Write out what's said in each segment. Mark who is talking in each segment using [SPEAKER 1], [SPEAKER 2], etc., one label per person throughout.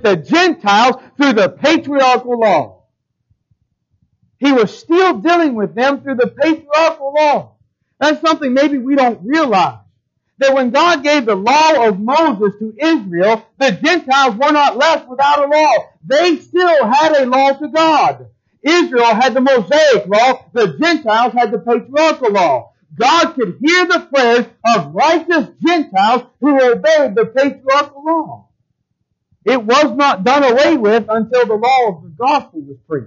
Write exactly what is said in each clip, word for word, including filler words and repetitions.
[SPEAKER 1] the Gentiles through the patriarchal law. He was still dealing with them through the patriarchal law. That's something maybe we don't realize. That when God gave the law of Moses to Israel, the Gentiles were not left without a law. They still had a law to God. Israel had the Mosaic law. The Gentiles had the patriarchal law. God could hear the prayers of righteous Gentiles who obeyed the patriarchal law. It was not done away with until the law of the gospel was preached.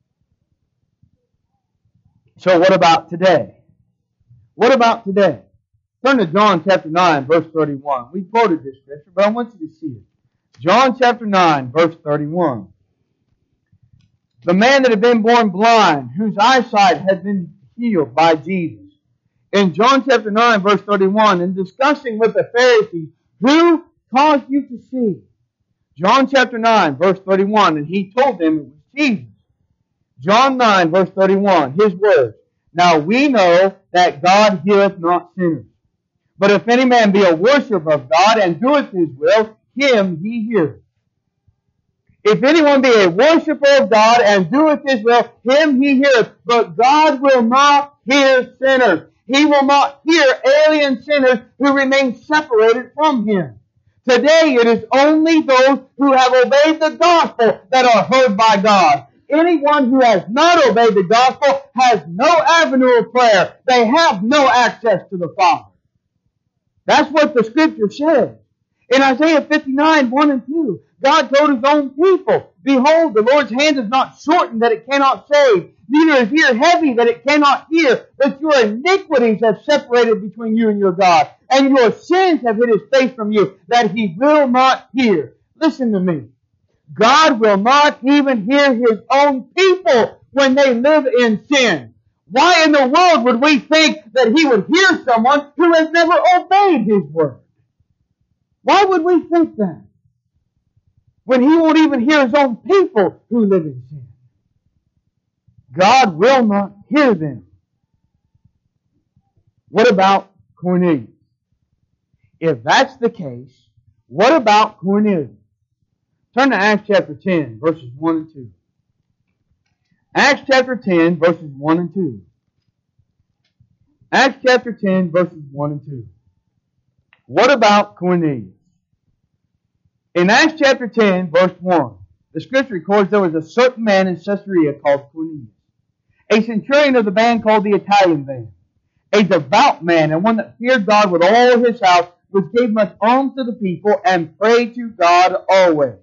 [SPEAKER 1] So what about today? What about today? Turn to John chapter nine, verse thirty-one. We quoted this scripture, but I want you to see it. John chapter nine, verse thirty-one. The man that had been born blind, whose eyesight had been healed by Jesus. In John chapter nine, verse thirty-one, in discussing with the Pharisees, who caused you to see? John chapter nine, verse thirty-one, and he told them it was Jesus. John nine, verse thirty-one, his words. Now we know that God heareth not sinners. But if any man be a worshipper of God and doeth his will, him he heareth. If anyone be a worshipper of God and doeth his will, him he heareth. But God will not hear sinners. He will not hear alien sinners who remain separated from Him. Today it is only those who have obeyed the gospel that are heard by God. Anyone who has not obeyed the gospel has no avenue of prayer. They have no access to the Father. That's what the Scripture says. In Isaiah fifty-nine, one and two, God told His own people, behold, the Lord's hand is not shortened that it cannot save, neither is ear heavy that it cannot hear, but your iniquities have separated between you and your God, and your sins have hid His face from you, that He will not hear. Listen to me. God will not even hear His own people when they live in sin. Why in the world would we think that He would hear someone who has never obeyed His word? Why would we think that? When He won't even hear His own people who live in sin. God will not hear them. What about Cornelius? If that's the case, what about Cornelius? Turn to Acts chapter ten, verses one and two. Acts chapter ten, verses one and two. Acts chapter ten, verses one and two. What about Cornelius? In Acts chapter ten, verse one, the Scripture records there was a certain man in Caesarea called Cornelius, a centurion of the band called the Italian band, a devout man and one that feared God with all his house, which gave much alms to the people and prayed to God always.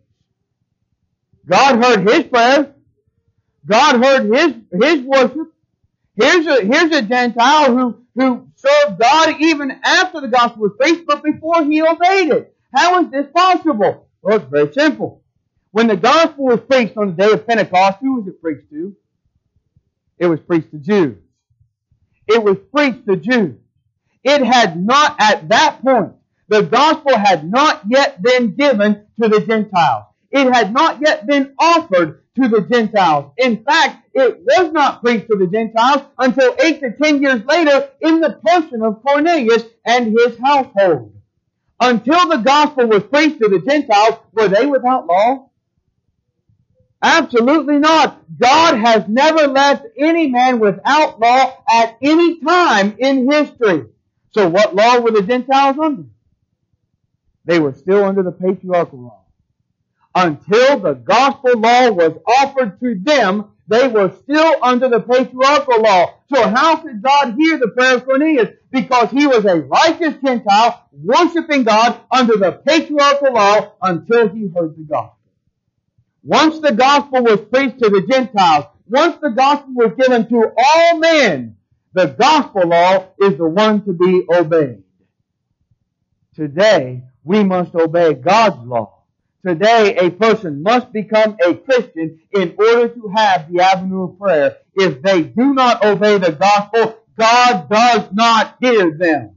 [SPEAKER 1] God heard his prayers. God heard his, his worship. Here's a, here's a Gentile who, who served God even after the gospel was preached, but before he obeyed it. How is this possible? Well, it's very simple. When the gospel was preached on the day of Pentecost, who was it preached to? It was preached to Jews. It was preached to Jews. It had not, at that point, the gospel had not yet been given to the Gentiles. It had not yet been offered to the Gentiles. In fact, it was not preached to the Gentiles until eight to ten years later in the person of Cornelius and his household. Until the gospel was preached to the Gentiles, were they without law? Absolutely not. God has never left any man without law at any time in history. So what law were the Gentiles under? They were still under the patriarchal law. Until the gospel law was offered to them, they were still under the patriarchal law. So how could God hear the prayer of Cornelius? Because he was a righteous Gentile worshiping God under the patriarchal law until he heard the gospel. Once the gospel was preached to the Gentiles, once the gospel was given to all men, the gospel law is the one to be obeyed. Today, we must obey God's law. Today, a person must become a Christian in order to have the avenue of prayer. If they do not obey the gospel, God does not hear them.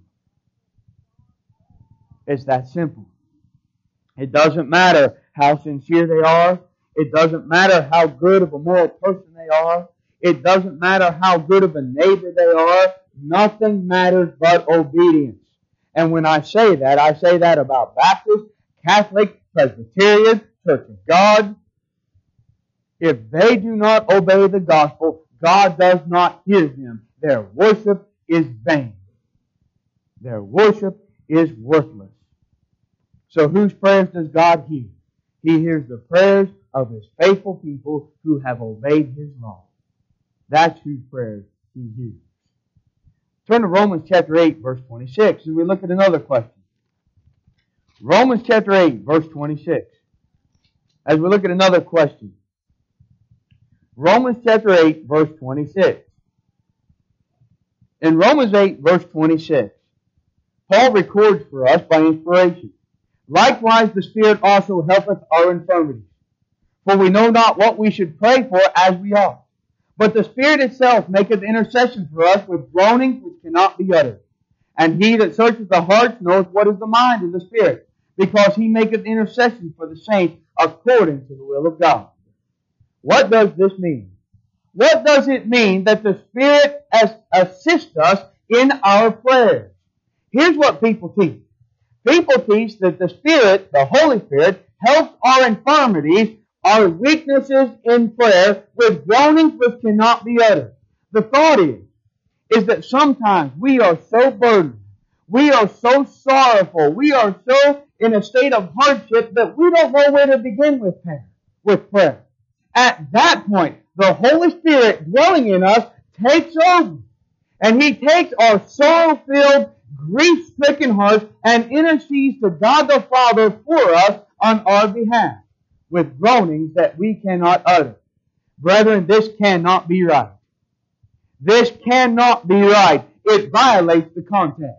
[SPEAKER 1] It's that simple. It doesn't matter how sincere they are. It doesn't matter how good of a moral person they are. It doesn't matter how good of a neighbor they are. Nothing matters but obedience. And when I say that, I say that about Baptists, Catholic, Presbyterian, church of God, if they do not obey the gospel, God does not hear them. Their worship is vain. Their worship is worthless. So whose prayers does God hear? He hears the prayers of His faithful people who have obeyed His law. That's whose prayers He hears. Turn to Romans chapter eight, verse twenty-six, and we look at another question. Romans chapter eight, verse twenty-six. As we look at another question. Romans chapter eight, verse twenty-six. In Romans eight, verse twenty-six, Paul records for us by inspiration, likewise the Spirit also helpeth our infirmities. For we know not what we should pray for as we ought. But the Spirit itself maketh intercession for us with groanings which cannot be uttered. And He that searcheth the hearts knows what is the mind of the Spirit, because He maketh intercession for the saints according to the will of God. What does this mean? What does it mean that the Spirit assists us in our prayers? Here's what people teach. People teach that the Spirit, the Holy Spirit, helps our infirmities, our weaknesses in prayer with groanings which cannot be uttered. The thought is, is that sometimes we are so burdened, we are so sorrowful, we are so in a state of hardship that we don't know where to begin with prayer. With prayer. At that point, the Holy Spirit dwelling in us takes over. And He takes our sorrow-filled, grief-stricken hearts and intercedes to God the Father for us on our behalf with groanings that we cannot utter. Brethren, this cannot be right. This cannot be right. It violates the context.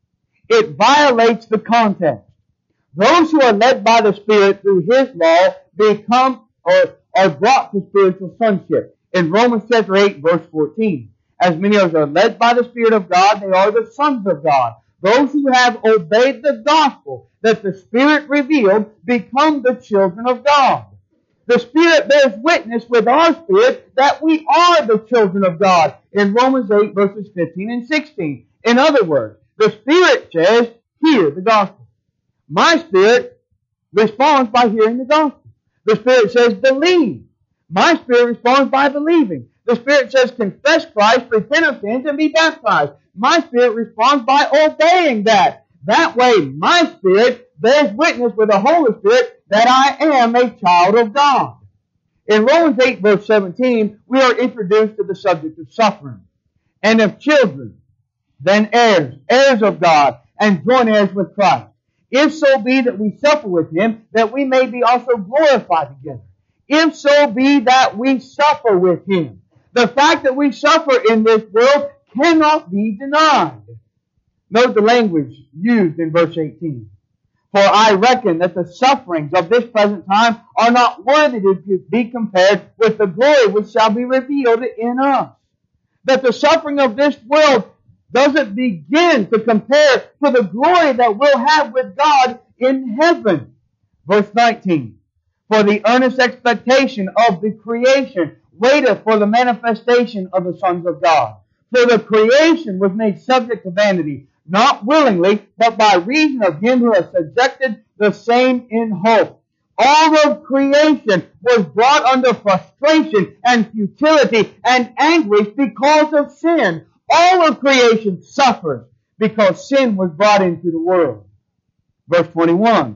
[SPEAKER 1] It violates the context. Those who are led by the Spirit through His law become or are brought to spiritual sonship. In Romans chapter eight, verse fourteen, as many as are led by the Spirit of God, they are the sons of God. Those who have obeyed the gospel that the Spirit revealed become the children of God. The Spirit bears witness with our spirit that we are the children of God. In Romans eight, verses fifteen and sixteen. In other words, the Spirit says, hear the gospel. My spirit responds by hearing the gospel. The Spirit says, believe. My spirit responds by believing. The Spirit says, confess Christ, repent of sins, and be baptized. My spirit responds by obeying that. That way, my spirit bears witness with the Holy Spirit that I am a child of God. In Romans eight, verse seventeen, we are introduced to the subject of suffering. And of children, then heirs, heirs of God, and joint heirs with Christ. If so be that we suffer with Him, that we may be also glorified together. If so be that we suffer with Him. The fact that we suffer in this world cannot be denied. Note the language used in verse eighteen. For I reckon that the sufferings of this present time are not worthy to be compared with the glory which shall be revealed in us. That the suffering of this world doesn't begin to compare to the glory that we'll have with God in heaven. Verse nineteen. For the earnest expectation of the creation waiteth for the manifestation of the sons of God. For the creation was made subject to vanity, not willingly, but by reason of Him who has subjected the same in hope. All of creation was brought under frustration and futility and anguish because of sin. All of creation suffers because sin was brought into the world. Verse twenty-one.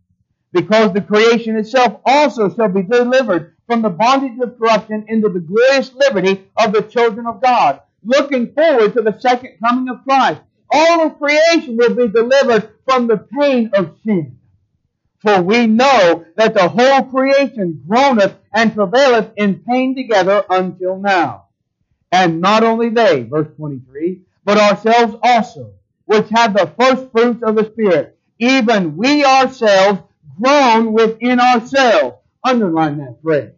[SPEAKER 1] Because the creation itself also shall be delivered from the bondage of corruption into the glorious liberty of the children of God, looking forward to the second coming of Christ. All of creation will be delivered from the pain of sin. For we know that the whole creation groaneth and travaileth in pain together until now. And not only they, verse twenty-three, but ourselves also, which have the first fruits of the Spirit, even we ourselves groan within ourselves. Underline that phrase.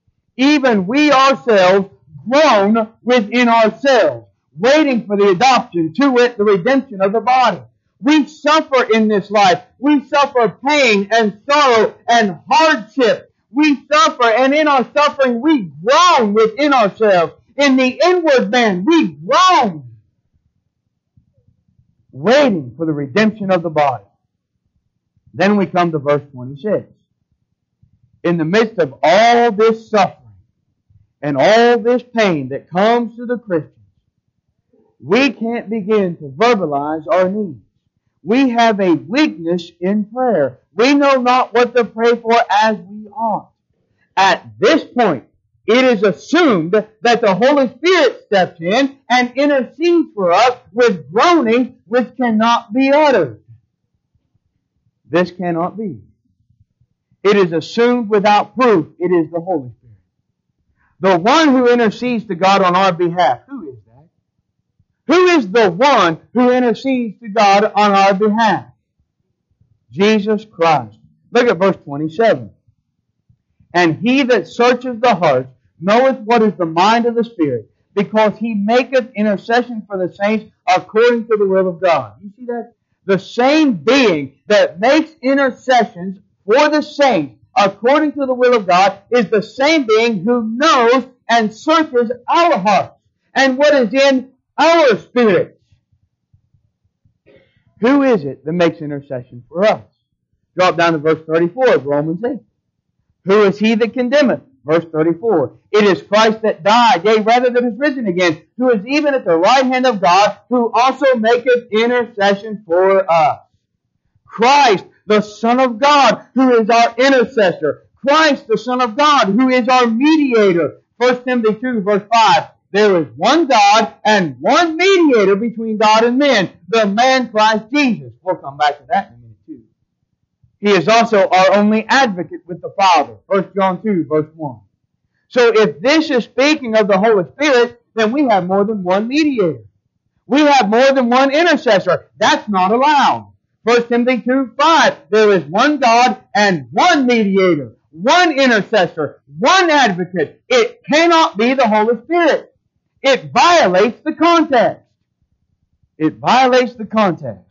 [SPEAKER 1] Even we ourselves groan within ourselves, waiting for the adoption, to wit, the redemption of the body. We suffer in this life. We suffer pain and sorrow and hardship. We suffer, and in our suffering we groan within ourselves. In the inward man we groan, waiting for the redemption of the body. Then we come to verse twenty-six. in the midst of all this suffering and all this pain that comes to the Christians, we can't begin to verbalize our needs. We have a weakness in prayer. We know not what to pray for as we ought. At this point, it is assumed that the Holy Spirit steps in and intercedes for us with groanings which cannot be uttered. This cannot be. It is assumed without proof. It is the Holy Spirit. The one who intercedes to God on our behalf. Who is that? Who is the one who intercedes to God on our behalf? Jesus Christ. Look at verse twenty-seven. And he that searches the hearts knoweth what is the mind of the Spirit, because he maketh intercession for the saints according to the will of God. You see that? The same being that makes intercessions for the saints according to the will of God is the same being who knows and searches our hearts and what is in our spirits. Who is it that makes intercession for us? Drop down to verse thirty-four of Romans eight. Who is he that condemneth? Verse thirty-four. It is Christ that died, yea, rather that is risen again, who is even at the right hand of God, who also maketh intercession for us. Christ, the Son of God, who is our intercessor. Christ, the Son of God, who is our mediator. First Timothy two, verse five. There is one God and one mediator between God and men, the man Christ Jesus. We'll come back to that in a minute too. He is also our only advocate with the Father. First John two, verse one. So if this is speaking of the Holy Spirit, then we have more than one mediator. We have more than one intercessor. That's not allowed. First Timothy two, five. There is one God and one mediator, one intercessor, one advocate. It cannot be the Holy Spirit. It violates the context. It violates the context.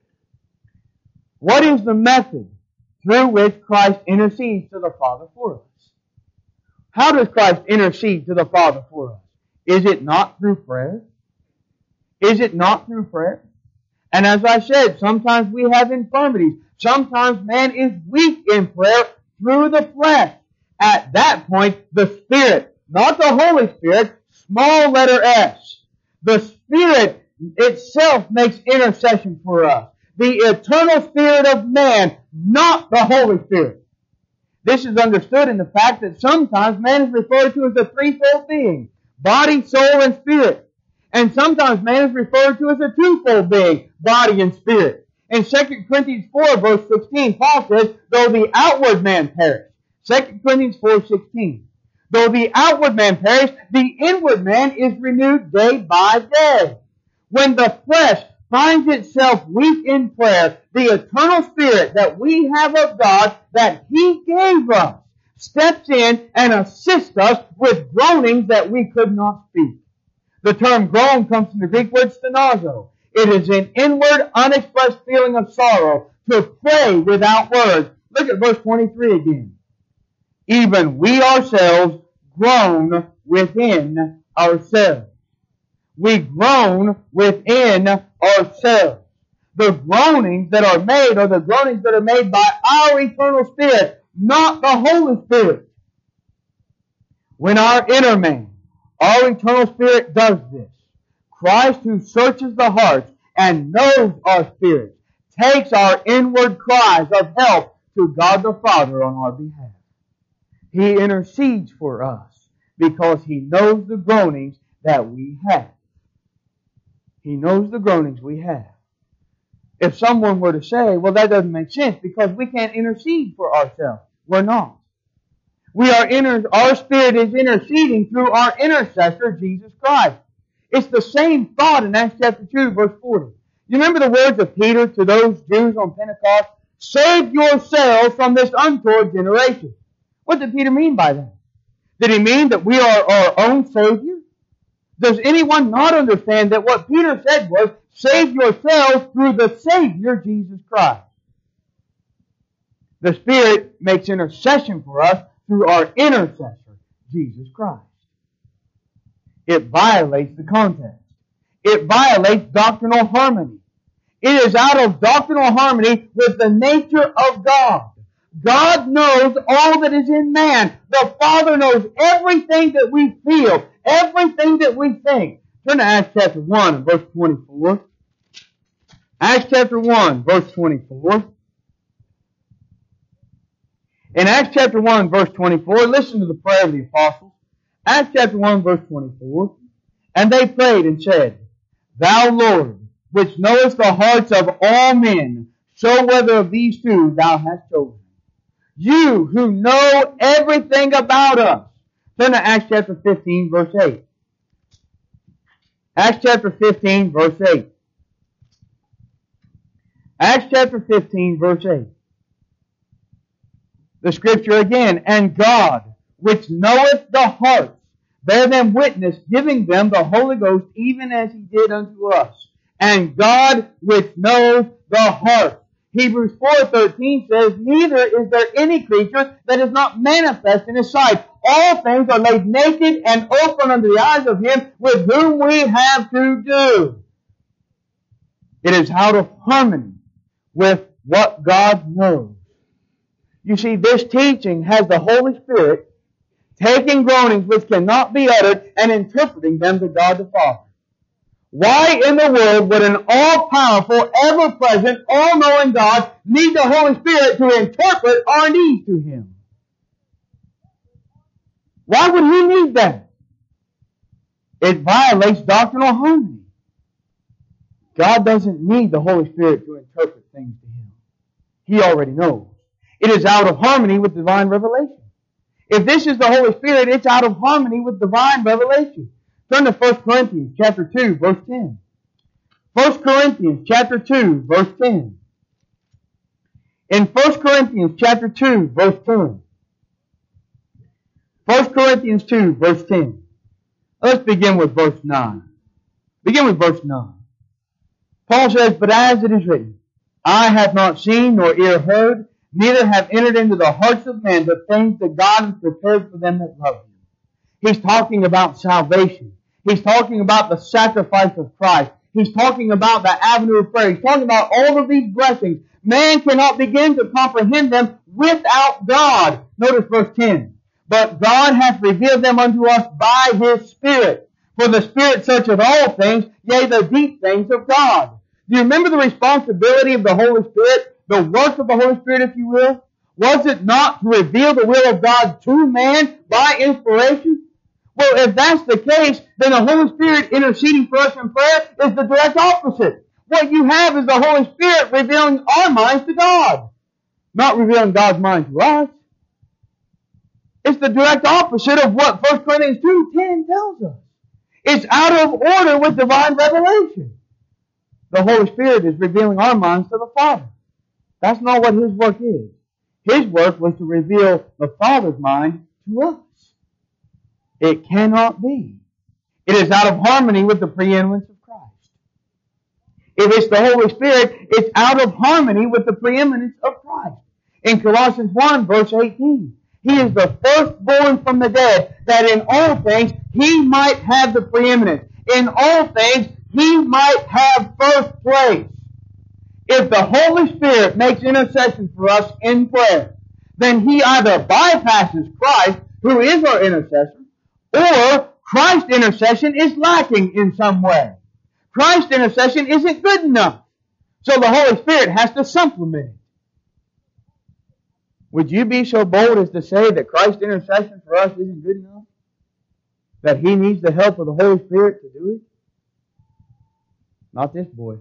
[SPEAKER 1] What is the method through which Christ intercedes to the Father for us? How does Christ intercede to the Father for us? Is it not through prayer? Is it not through prayer? And as I said, sometimes we have infirmities. Sometimes man is weak in prayer through the flesh. At that point, the Spirit, not the Holy Spirit, small letter S, the Spirit itself makes intercession for us. The eternal Spirit of man, not the Holy Spirit. This is understood in the fact that sometimes man is referred to as a threefold being, body, soul, and spirit. And sometimes man is referred to as a twofold being, body and spirit. In Second Corinthians four, verse sixteen, Paul says, though the outward man perish. Second Corinthians four, sixteen. Though the outward man perish, the inward man is renewed day by day. When the flesh finds itself weak in prayer, the eternal Spirit that we have of God, that He gave us, steps in and assists us with groanings that we could not speak. The term groan comes from the Greek word stenazo. It is an inward, unexpressed feeling of sorrow, to pray without words. Look at verse twenty-three again. Even we ourselves groan within ourselves. We groan within ourselves. The groanings that are made are the groanings that are made by our eternal Spirit, not the Holy Spirit. When our inner man, our eternal Spirit does this, Christ, who searches the hearts and knows our spirits, takes our inward cries of help to God the Father on our behalf. He intercedes for us because He knows the groanings that we have. He knows the groanings we have. If someone were to say, well, that doesn't make sense because we can't intercede for ourselves. We're not. We are inter- our spirit is interceding through our intercessor, Jesus Christ. It's the same thought in Acts chapter two, verse forty. You remember the words of Peter to those Jews on Pentecost? Save yourselves from this untoward generation. What did Peter mean by that? Did he mean that we are our own Savior? Does anyone not understand that what Peter said was, save yourselves through the Savior, Jesus Christ? The Spirit makes intercession for us through our intercessor, Jesus Christ. It violates the context. It violates doctrinal harmony. It is out of doctrinal harmony with the nature of God. God knows all that is in man. The Father knows everything that we feel, everything that we think. Turn to Acts chapter one, verse twenty-four. Acts chapter one, verse twenty-four. In Acts chapter one, verse twenty-four, listen to the prayer of the apostles. Acts chapter one, verse twenty-four. And they prayed and said, Thou, Lord, which knowest the hearts of all men, show whether of these two thou hast chosen. You who know everything about us. Turn to Acts chapter fifteen, verse eight. Acts chapter fifteen, verse eight. Acts chapter fifteen, verse eight. The scripture again, And God, which knoweth the hearts, bear them witness, giving them the Holy Ghost, even as He did unto us. And God, which knows the heart. Hebrews four thirteen says, Neither is there any creature that is not manifest in His sight. All things are laid naked and open unto the eyes of Him with whom we have to do. It is out of harmony with what God knows. You see, this teaching has the Holy Spirit taking groanings which cannot be uttered and interpreting them to God the Father. Why in the world would an all-powerful, ever-present, all-knowing God need the Holy Spirit to interpret our needs to Him? Why would He need that? It violates doctrinal harmony. God doesn't need the Holy Spirit to interpret things to Him. He already knows. It is out of harmony with divine revelation. If this is the Holy Spirit, it's out of harmony with divine revelation. Turn to First Corinthians chapter two, verse ten. First Corinthians chapter two, verse ten. In First Corinthians chapter two, verse ten. First Corinthians two, verse ten. Let's begin with verse nine. Begin with verse nine. Paul says, But as it is written, Eye hath not seen, nor ear heard, neither have entered into the hearts of men the things that God has prepared for them that love Him. He's talking about salvation. He's talking about the sacrifice of Christ. He's talking about the avenue of prayer. He's talking about all of these blessings. Man cannot begin to comprehend them without God. Notice verse ten. But God hath revealed them unto us by His Spirit. For the Spirit searcheth all things, yea, the deep things of God. Do you remember the responsibility of the Holy Spirit? The work of the Holy Spirit, if you will? Was it not to reveal the will of God to man by inspiration? Well, if that's the case, then the Holy Spirit interceding for us in prayer is the direct opposite. What you have is the Holy Spirit revealing our minds to God, not revealing God's mind to us. It's the direct opposite of what First Corinthians two ten tells us. It's out of order with divine revelation. The Holy Spirit is revealing our minds to the Father. That's not what His work is. His work was to reveal the Father's mind to us. It cannot be. It is out of harmony with the preeminence of Christ. If it's the Holy Spirit, it's out of harmony with the preeminence of Christ. In Colossians one, verse eighteen, He is the firstborn from the dead, that in all things He might have the preeminence. In all things He might have first place. If the Holy Spirit makes intercession for us in prayer, then He either bypasses Christ, who is our intercessor, or Christ's intercession is lacking in some way. Christ's intercession isn't good enough. So the Holy Spirit has to supplement it. Would you be so bold as to say that Christ's intercession for us isn't good enough? That He needs the help of the Holy Spirit to do it? Not this boy.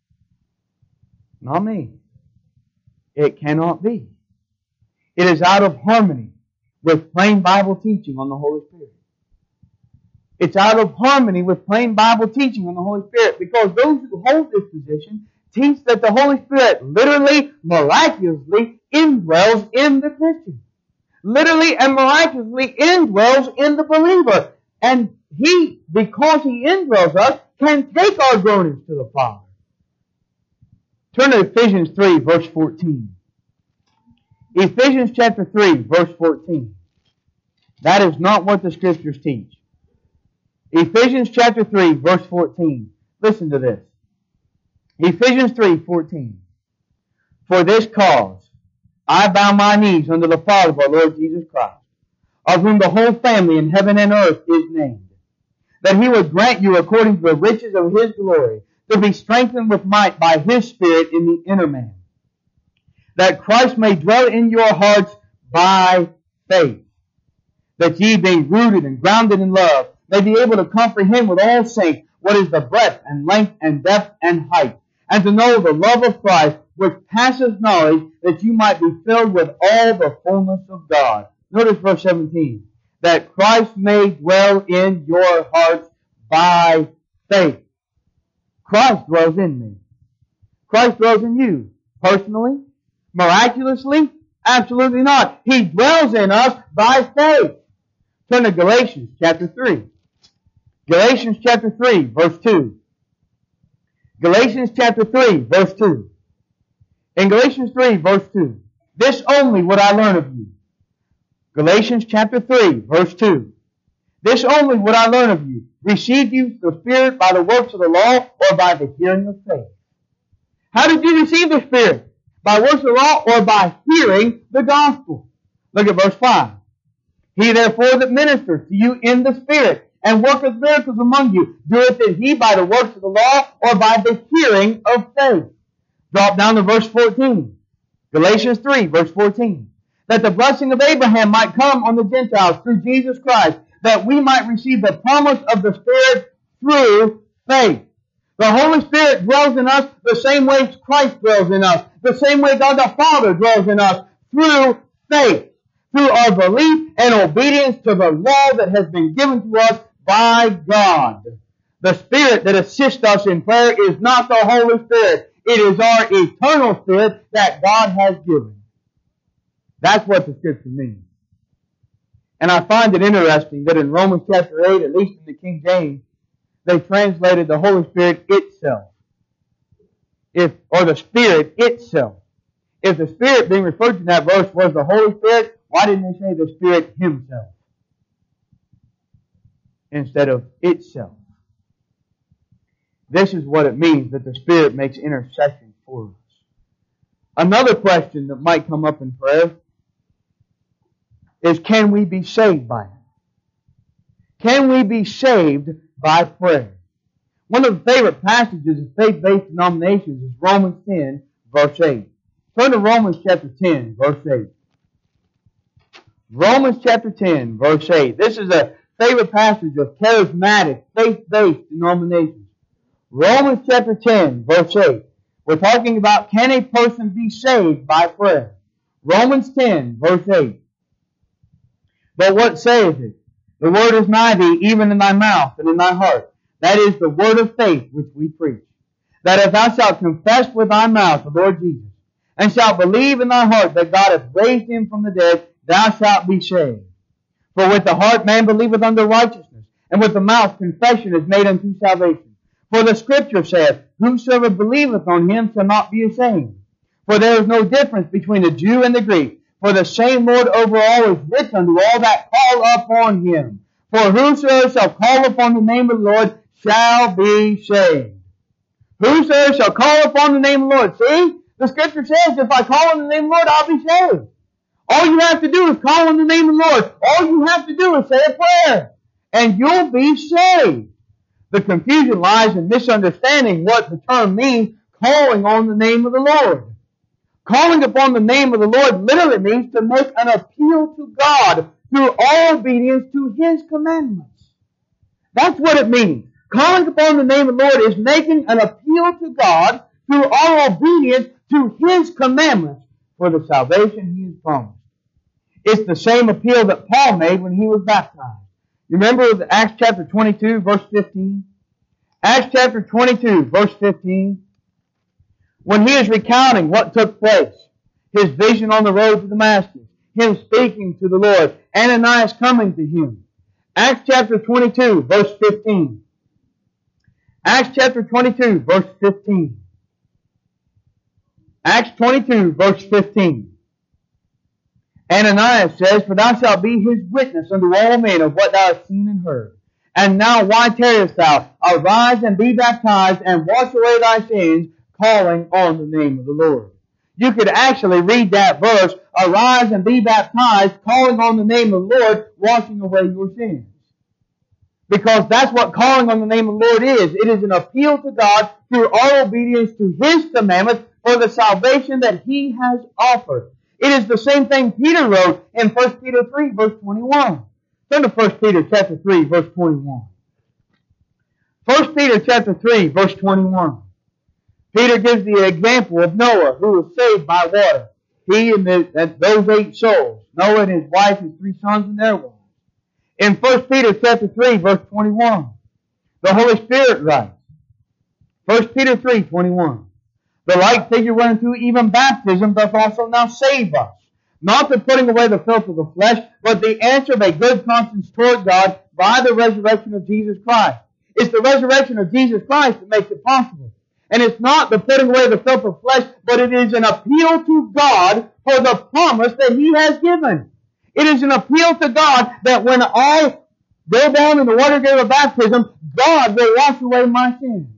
[SPEAKER 1] Not me. It cannot be. It is out of harmony with plain Bible teaching on the Holy Spirit. It's out of harmony with plain Bible teaching on the Holy Spirit, because those who hold this position teach that the Holy Spirit literally, miraculously indwells in the Christian. Literally and miraculously indwells in the believer. And He, because He indwells us, can take our groanings to the Father. Turn to Ephesians three, verse fourteen. Ephesians chapter three, verse fourteen. That is not what the Scriptures teach. Ephesians chapter three, verse fourteen. Listen to this. Ephesians three, fourteen. For this cause I bow my knees unto the Father of our Lord Jesus Christ, of whom the whole family in heaven and earth is named, that he would grant you according to the riches of his glory, to be strengthened with might by his Spirit in the inner man, that Christ may dwell in your hearts by faith, that ye, being rooted and grounded in love, may be able to comprehend with all saints what is the breadth and length and depth and height, and to know the love of Christ, which passeth knowledge, that you might be filled with all the fullness of God. Notice verse seventeen. That Christ may dwell in your hearts by faith. Christ dwells in me. Christ dwells in you. Personally? Miraculously? Absolutely not. He dwells in us by faith. Turn to Galatians chapter three. Galatians chapter three, verse two. Galatians chapter three, verse two. In Galatians three, verse two. This only would I learn of you. Galatians chapter three, verse two. This only would I learn of you. Received you the Spirit by the works of the law, or by the hearing of faith? How did you receive the Spirit? By works of the law, or by hearing the gospel? Look at verse five. He therefore that ministers to you in the Spirit, and worketh miracles among you, doeth it he by the works of the law, or by the hearing of faith? Drop down to verse fourteen. Galatians three, verse fourteen. That the blessing of Abraham might come on the Gentiles through Jesus Christ, that we might receive the promise of the Spirit through faith. The Holy Spirit dwells in us the same way Christ dwells in us, the same way God the Father dwells in us, through faith, through our belief and obedience to the law that has been given to us by God. The Spirit that assists us in prayer is not the Holy Spirit. It is our eternal Spirit that God has given. That's what the Scripture means. And I find it interesting that in Romans chapter eight, at least in the King James, they translated the Holy Spirit itself. If, or the Spirit itself. If the Spirit being referred to in that verse was the Holy Spirit, why didn't they say the Spirit Himself instead of itself? This is what it means that the Spirit makes intercession for us. Another question that might come up in prayer is, can we be saved by it? Can we be saved by prayer? One of the favorite passages of faith-based denominations is Romans ten, verse eight. Turn to Romans chapter ten, verse eight. Romans chapter ten, verse eight. This is a favorite passage of charismatic, faith-based denominations. Romans chapter ten, verse eight. We're talking about, can a person be saved by prayer? Romans ten, verse eight. But what saith it? The word is nigh thee, even in thy mouth and in thy heart. That is the word of faith which we preach. That if thou shalt confess with thy mouth the Lord Jesus, and shalt believe in thy heart that God hath raised him from the dead, thou shalt be saved. For with the heart man believeth unto righteousness, and with the mouth confession is made unto salvation. For the Scripture saith, whosoever believeth on him shall not be ashamed. For there is no difference between the Jew and the Greek. For the same Lord over all is rich unto all that call upon him. For whosoever shall call upon the name of the Lord shall be saved. Whosoever shall call upon the name of the Lord. See? The Scripture says, if I call on the name of the Lord, I'll be saved. All you have to do is call on the name of the Lord. All you have to do is say a prayer, and you'll be saved. The confusion lies in misunderstanding what the term means, calling on the name of the Lord. Calling upon the name of the Lord literally means to make an appeal to God through all obedience to His commandments. That's what it means. Calling upon the name of the Lord is making an appeal to God through all obedience to His commandments for the salvation He has promised. It's the same appeal that Paul made when he was baptized. You remember Acts chapter twenty-two, verse fifteen? Acts chapter twenty-two, verse fifteen. When he is recounting what took place, his vision on the road to Damascus, him speaking to the Lord, Ananias coming to him. Acts chapter twenty-two, verse fifteen. Acts chapter twenty-two, verse fifteen. Acts twenty-two, verse fifteen. Ananias says, for thou shalt be his witness unto all men of what thou hast seen and heard. And now why tarriest thou? Arise and be baptized, and wash away thy sins, calling on the name of the Lord. You could actually read that verse, arise and be baptized, calling on the name of the Lord, washing away your sins. Because that's what calling on the name of the Lord is. It is an appeal to God through our obedience to His commandments for the salvation that He has offered. It is the same thing Peter wrote in First Peter three, verse twenty-one. Turn to First Peter chapter three, verse twenty-one. First Peter chapter three, verse twenty-one. Peter gives the example of Noah, who was saved by water. He and the, those eight souls. Noah and his wife, his three sons and their wives. In First Peter chapter three, verse twenty-one, the Holy Spirit writes, First Peter three, twenty-one, the like figure whereunto even baptism doth also now save us, not the putting away the filth of the flesh, but the answer of a good conscience toward God by the resurrection of Jesus Christ. It's the resurrection of Jesus Christ that makes it possible. And it's not the putting away the filth of flesh, but it is an appeal to God for the promise that He has given. It is an appeal to God that when I go down in the water gate of baptism, God will wash away my sins.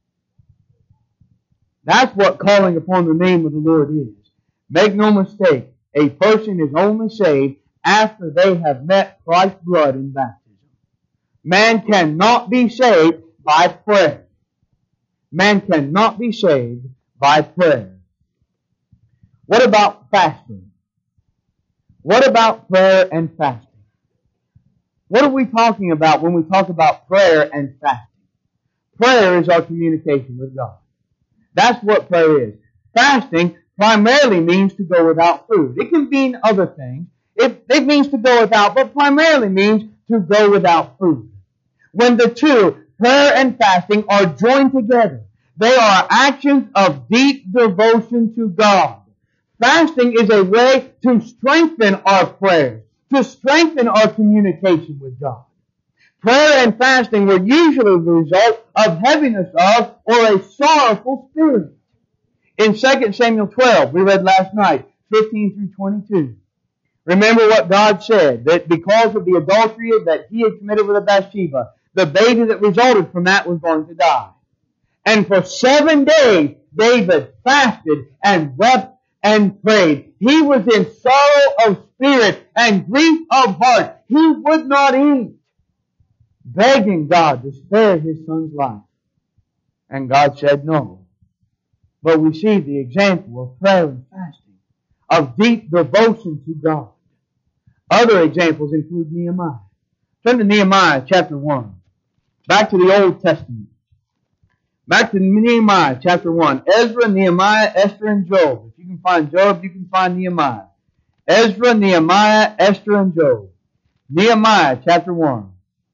[SPEAKER 1] That's what calling upon the name of the Lord is. Make no mistake, a person is only saved after they have met Christ's blood in baptism. Man cannot be saved by prayer. Man cannot be saved by prayer. What about fasting? What about prayer and fasting? What are we talking about when we talk about prayer and fasting? Prayer is our communication with God. That's what prayer is. Fasting primarily means to go without food. It can mean other things. It, it means to go without, but primarily means to go without food. When the two, prayer and fasting, are joined together, they are actions of deep devotion to God. Fasting is a way to strengthen our prayers, to strengthen our communication with God. Prayer and fasting were usually the result of heaviness of or a sorrowful spirit. In Second Samuel twelve, we read last night, fifteen through twenty-two. Remember what God said, that because of the adultery that he had committed with Bathsheba, the baby that resulted from that was going to die. And for seven days, David fasted and wept and prayed. He was in sorrow of spirit and grief of heart. He would not eat, begging God to spare his son's life. And God said no. But we see the example of prayer and fasting, of deep devotion to God. Other examples include Nehemiah. Turn to Nehemiah chapter one. Back to the Old Testament. Back to Nehemiah chapter one. Ezra, Nehemiah, Esther, and Job. If you can find Job, you can find Nehemiah. Ezra, Nehemiah, Esther, and Job. Nehemiah chapter one.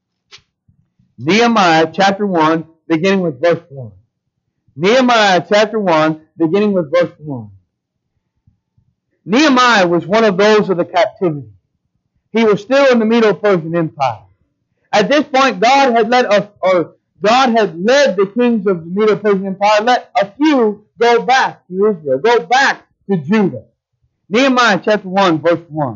[SPEAKER 1] Nehemiah chapter one, beginning with verse one. Nehemiah chapter one, beginning with verse one. Nehemiah was one of those of the captivity. He was still in the Medo-Persian Empire. At this point, God had let us, or God had led the kings of the Medo-Persian Empire, let a few go back to Israel, go back to Judah. Nehemiah chapter one, verse one.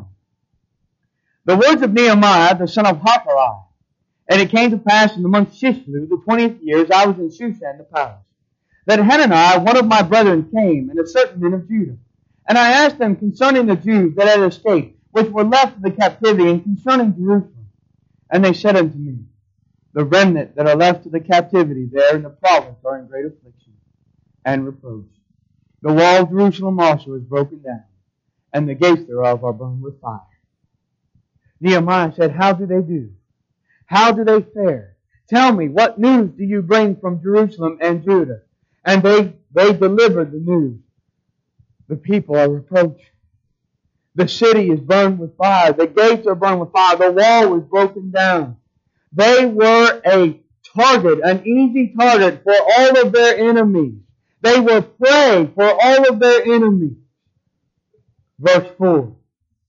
[SPEAKER 1] The words of Nehemiah, the son of Hakaliah. And it came to pass in the month Shishlu, the twentieth year, as I was in Shushan the palace, that Hananiah, one of my brethren, came, and a certain men of Judah. And I asked them concerning the Jews that had escaped, which were left of the captivity, and concerning Jerusalem. And they said unto me, the remnant that are left of the captivity there in the province are in great affliction and reproach. The wall of Jerusalem also is broken down, and the gates thereof are burned with fire. Nehemiah said, how do they do? How do they fare? Tell me, what news do you bring from Jerusalem and Judah? And they, they delivered the news. The people are reproached. The city is burned with fire. The gates are burned with fire. The wall is broken down. They were a target, an easy target for all of their enemies. They were prey for all of their enemies. Verse four.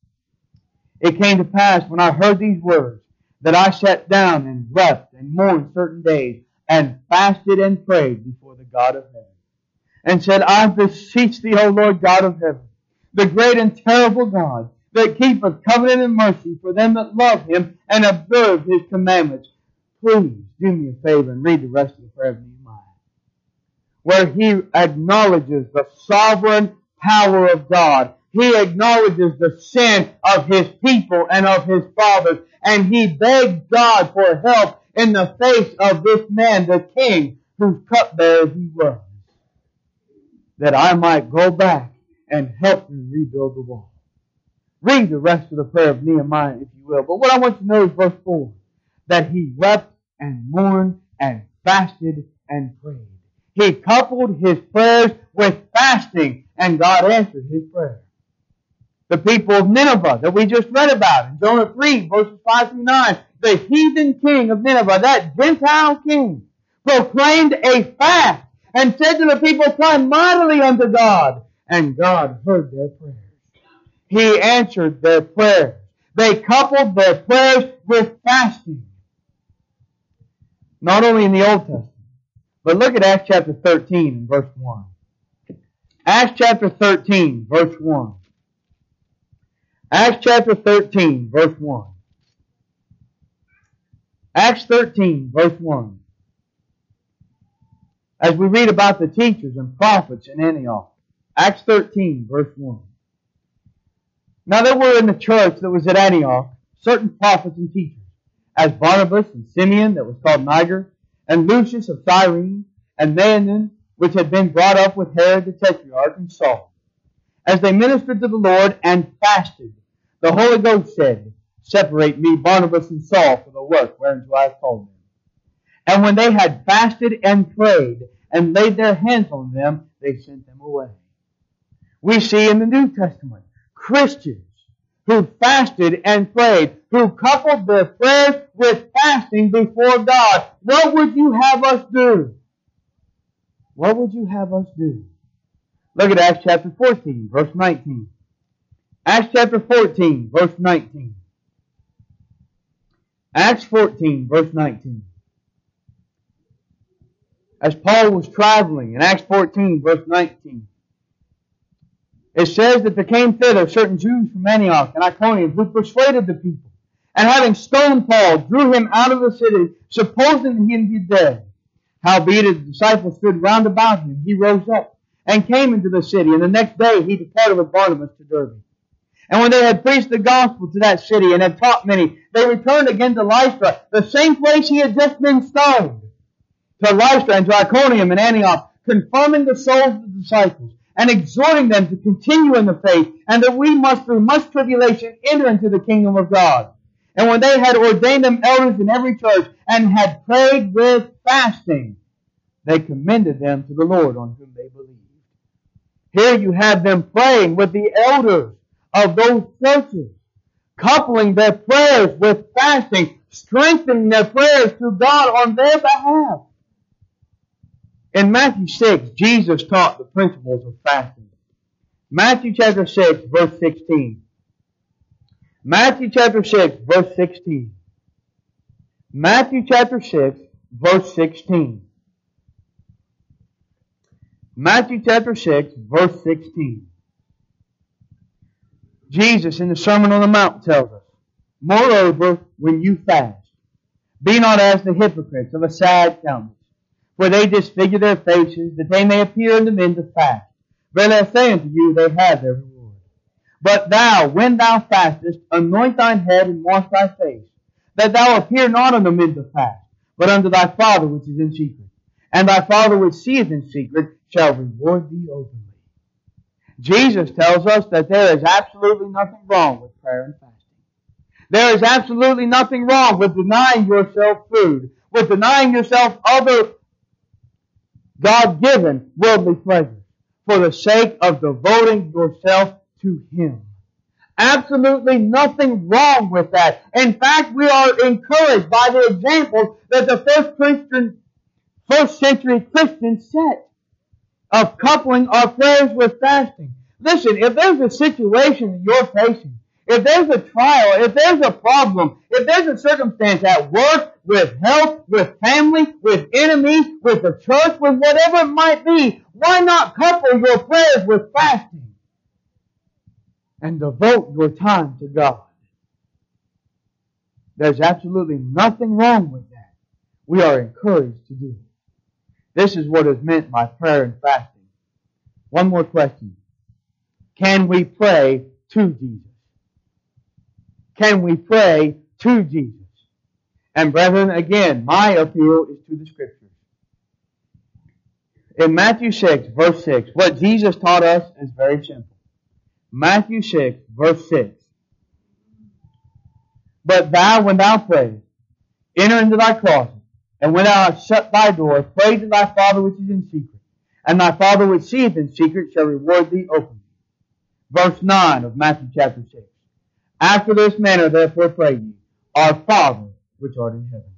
[SPEAKER 1] It came to pass when I heard these words that I sat down and wept and mourned certain days and fasted and prayed before the God of heaven. And said, I beseech thee, O Lord God of heaven, the great and terrible God, that keepeth covenant and mercy for them that love him and observe his commandments. Please do me a favor and read the rest of the prayer of Nehemiah, where he acknowledges the sovereign power of God. He acknowledges the sin of his people and of his fathers. And he begs God for help in the face of this man, the king, whose cupbearer he was, that I might go back and help him rebuild the wall. Read the rest of the prayer of Nehemiah, if you will. But what I want you to know is verse four. That he wept and mourned and fasted and prayed. He coupled his prayers with fasting, and God answered his prayer. The people of Nineveh that we just read about in Jonah three, verses five through nine. The heathen king of Nineveh, that Gentile king, proclaimed a fast and said to the people, cry mightily unto God. And God heard their prayers. He answered their prayers. They coupled their prayers with fasting. Not only in the Old Testament, but look at Acts chapter thirteen and verse one. Acts chapter thirteen, verse one. Acts chapter thirteen, verse one. Acts thirteen, verse one. As we read about the teachers and prophets in Antioch. Acts thirteen, verse one. Now there were in the church that was at Antioch certain prophets and teachers, as Barnabas and Simeon, that was called Niger, and Lucius of Cyrene, and Manaen, which had been brought up with Herod the Tetrarch, and Saul. As they ministered to the Lord and fasted, the Holy Ghost said, separate me, Barnabas and Saul, for the work whereunto I have called them. And when they had fasted and prayed, and laid their hands on them, they sent them away. We see in the New Testament Christians who fasted and prayed, who coupled their prayers with fasting before God. What would you have us do? What would you have us do? Look at Acts chapter fourteen, verse nineteen. Acts chapter fourteen, verse nineteen. Acts fourteen, verse nineteen. As Paul was traveling in Acts fourteen, verse nineteen, it says that there came thither certain Jews from Antioch and Iconium who persuaded the people, and having stoned Paul, drew him out of the city, supposing him to be dead. Howbeit as the disciples stood round about him, he rose up and came into the city, and the next day he departed with Barnabas to Derbe. And when they had preached the gospel to that city and had taught many, they returned again to Lystra, the same place he had just been stoned, to Lystra and to Iconium and Antioch, confirming the souls of the disciples, and exhorting them to continue in the faith, and that we must through much tribulation enter into the kingdom of God. And when they had ordained them elders in every church, and had prayed with fasting, they commended them to the Lord on whom they believed. Here you have them praying with the elders of those churches, coupling their prayers with fasting, strengthening their prayers to God on their behalf. In Matthew six, Jesus taught the principles of fasting. Matthew chapter six, verse sixteen. Matthew chapter six, verse sixteen. Matthew chapter six, verse sixteen. Matthew chapter six, verse sixteen. Jesus in the Sermon on the Mount tells us, moreover, when you fast, be not as the hypocrites of a sad countenance, for they disfigure their faces, that they may appear unto men to fast. Verily I say unto you, they have their reward. But thou, when thou fastest, anoint thine head and wash thy face, that thou appear not unto men to fast, but unto thy Father which is in secret. And thy Father which seeth in secret shall reward thee openly. Jesus tells us that there is absolutely nothing wrong with prayer and fasting. There is absolutely nothing wrong with denying yourself food, with denying yourself other God-given worldly pleasures, for the sake of devoting yourself to Him. Absolutely nothing wrong with that. In fact, we are encouraged by the examples that the first Christian, first century Christians set of coupling our prayers with fasting. Listen, if there's a situation that you're facing, if there's a trial, if there's a problem, if there's a circumstance at work, with health, with family, with enemies, with the church, with whatever it might be, why not couple your prayers with fasting and devote your time to God? There's absolutely nothing wrong with that. We are encouraged to do it. This is what is meant by prayer and fasting. One more question. Can we pray to Jesus? Can we pray to Jesus? And brethren, again, my appeal is to the Scriptures. In Matthew six, verse six, what Jesus taught us is very simple. Matthew six, verse six. But thou, when thou prayest, enter into thy closet, and when thou hast shut thy door, pray to thy Father which is in secret, and thy Father which seeth in secret shall reward thee openly. Verse nine of Matthew chapter six. After this manner therefore pray ye, Our Father which art in heaven.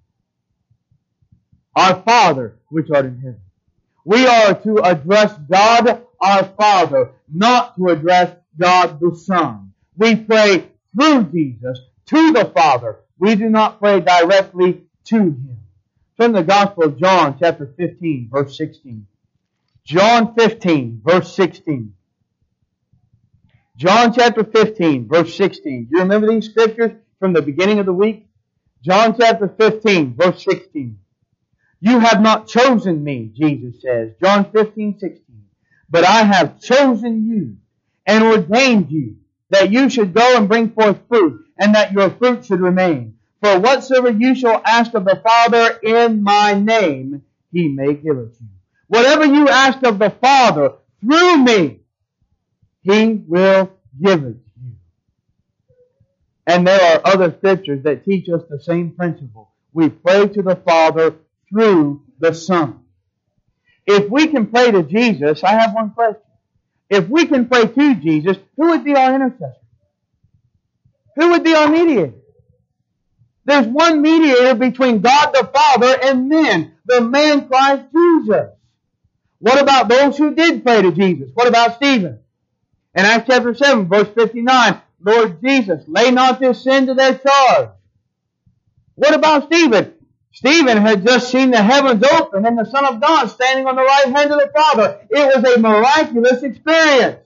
[SPEAKER 1] Our Father which art in heaven. We are to address God our Father, not to address God the Son. We pray through Jesus to the Father. We do not pray directly to Him. From the Gospel of John, chapter fifteen, verse sixteen. John fifteen, verse sixteen. John chapter fifteen, verse sixteen. Do you remember these scriptures from the beginning of the week? John chapter fifteen, verse sixteen. You have not chosen me, Jesus says. John fifteen, sixteen. But I have chosen you and ordained you that you should go and bring forth fruit, and that your fruit should remain. For whatsoever you shall ask of the Father in my name, He may give it to you. Whatever you ask of the Father through me, He will give it to you. And there are other scriptures that teach us the same principle. We pray to the Father through the Son. If we can pray to Jesus, I have one question. If we can pray to Jesus, who would be our intercessor? Who would be our mediator? There's one mediator between God the Father and men, the man Christ Jesus. What about those who did pray to Jesus? What about Stephen? In Acts chapter seven, verse fifty-nine, Lord Jesus, lay not this sin to their charge. What about Stephen? Stephen had just seen the heavens open and the Son of God standing on the right hand of the Father. It was a miraculous experience.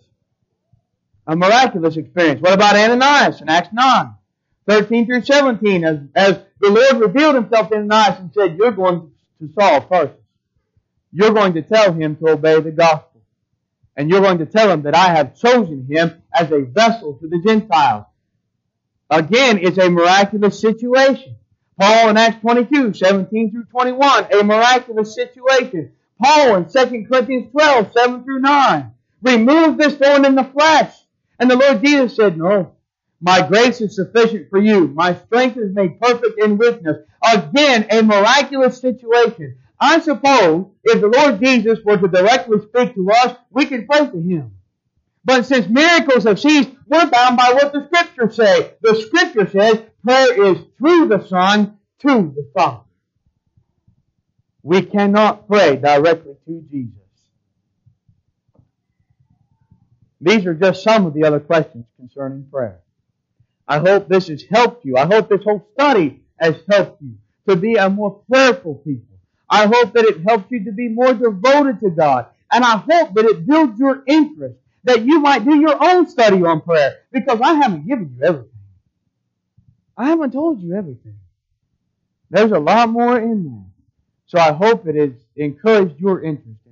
[SPEAKER 1] A miraculous experience. What about Ananias in Acts nine, thirteen through seventeen, as, as the Lord revealed Himself to Ananias and said, you're going to Saul first. You're going to tell him to obey the gospel. And you're going to tell him that I have chosen him as a vessel to the Gentiles. Again, it's a miraculous situation. Paul in Acts twenty-two, seventeen through twenty-one, a miraculous situation. Paul in Second Corinthians twelve, seven through nine, remove this thorn in the flesh. And the Lord Jesus said, no, my grace is sufficient for you. My strength is made perfect in weakness. Again, a miraculous situation. I suppose if the Lord Jesus were to directly speak to us, we could pray to Him. But since miracles have ceased, we're bound by what the Scriptures say. The Scripture says prayer is through the Son to the Father. We cannot pray directly to Jesus. These are just some of the other questions concerning prayer. I hope this has helped you. I hope this whole study has helped you to be a more prayerful people. I hope that it helps you to be more devoted to God. And I hope that it builds your interest, that you might do your own study on prayer, because I haven't given you everything. I haven't told you everything. There's a lot more in there. So I hope it has encouraged your interest